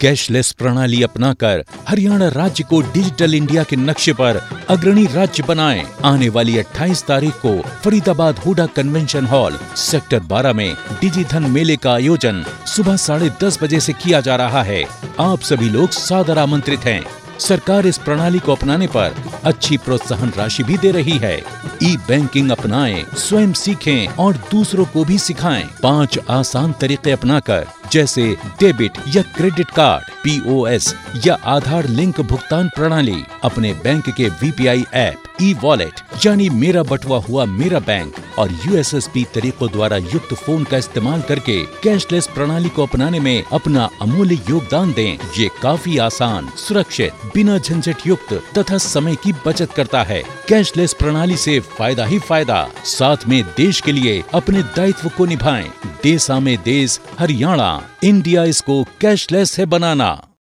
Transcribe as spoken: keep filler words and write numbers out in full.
Cashless प्रणाली अपनाकर हरियाणा राज्य को डिजिटल इंडिया के नक्शे पर अग्रणी राज्य बनाएं। आने वाली अट्ठाईस तारीख को Faridabad Huda convention hall sector बारह में डिजिधन मेले का आयोजन सुबह साढ़े दस बजे से किया जा रहा है। आप सभी लोग सादर आमंत्रित हैं। सरकार इस प्रणाली को अपनाने पर अच्छी प्रोत्साहन राशि भी दे रही है। ई बैंकिंग अपनाएं, स्वयं सीखें और दूसरों को भी सिखाएं। पांच आसान तरीके अपनाकर जैसे डेबिट या credit card, P O S या आधार लिंक भुगतान प्रणाली, अपने बैंक के V P I app, e wallet यानी मेरा बटवा हुआ मेरा बैंक और यू एस एस पी तरीकों द्वारा युक्त फोन का इस्तेमाल करके कैशलेस प्रणाली को अपनाने में अपना अमूल्य योगदान दें। ये काफी आसान, सुरक्षित, बिना झंझट युक्त तथा समय की बचत करता है। कैशलेस प्रणाली से फायदा ही फायदा। साथ में देश के लिए अपने दायित्व को निभाएं। देशा में देश हरियाणा, इंडिया इसको कैशलेस है बनाना।